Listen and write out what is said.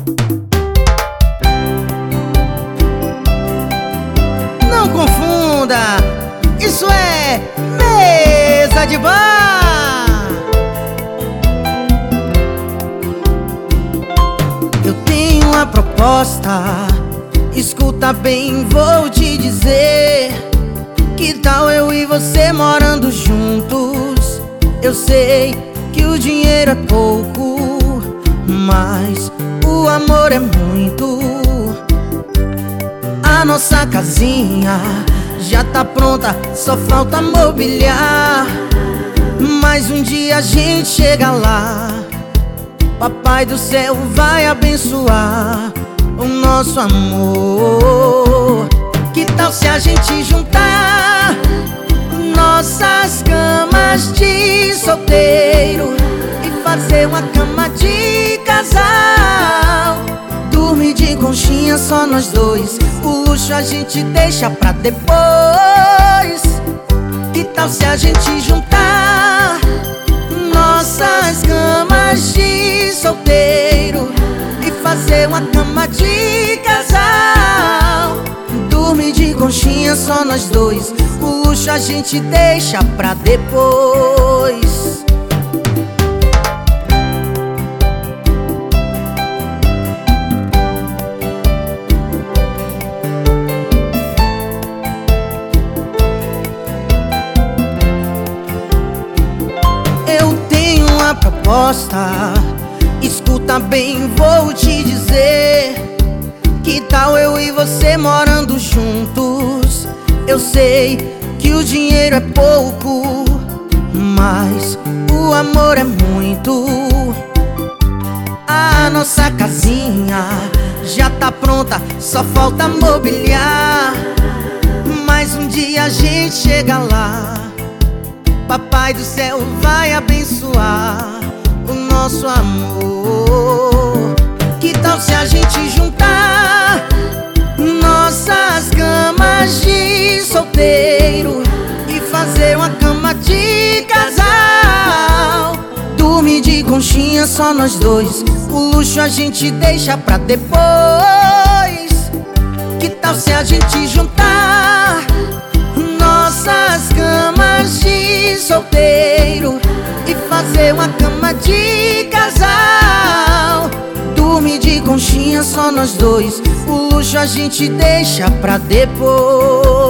Não confunda, isso é mesa de bar. Eu tenho uma proposta, escuta bem, vou te dizer. Que tal eu e você morando juntos? Eu sei que o dinheiro é pouco, mas o amor é muito. A nossa casinha já tá pronta, só falta mobiliar. Mas um dia a gente chega lá, Papai do céu vai abençoar o nosso amor. Que tal se a gente juntar nossas camas de solteiro e fazer uma cama de casal? Dormir de conchinha só nós dois, o luxo a gente deixa pra depois. Que tal se a gente juntar nossas camas de solteiro e fazer uma cama de casal? Dormir de conchinha só nós dois, o luxo a gente deixa pra depois. Eu tenho uma proposta, escuta bem, vou te dizer. Que tal eu e você morando juntos? Eu sei que o dinheiro é pouco, mas o amor é muito. A nossa casinha já tá pronta, só falta mobiliar. Mas um dia a gente chega lá, Papai do céu vai abençoar o nosso amor. Que tal se a gente juntar nossas camas de solteiro e fazer uma cama de casal? Dormir de conchinha só nós dois, o luxo a gente deixa pra depois. Que tal se a gente juntar nossas camas de solteiro e fazer uma cama de casal? Dormir de conchinha só nós dois, o luxo a gente deixa pra depois.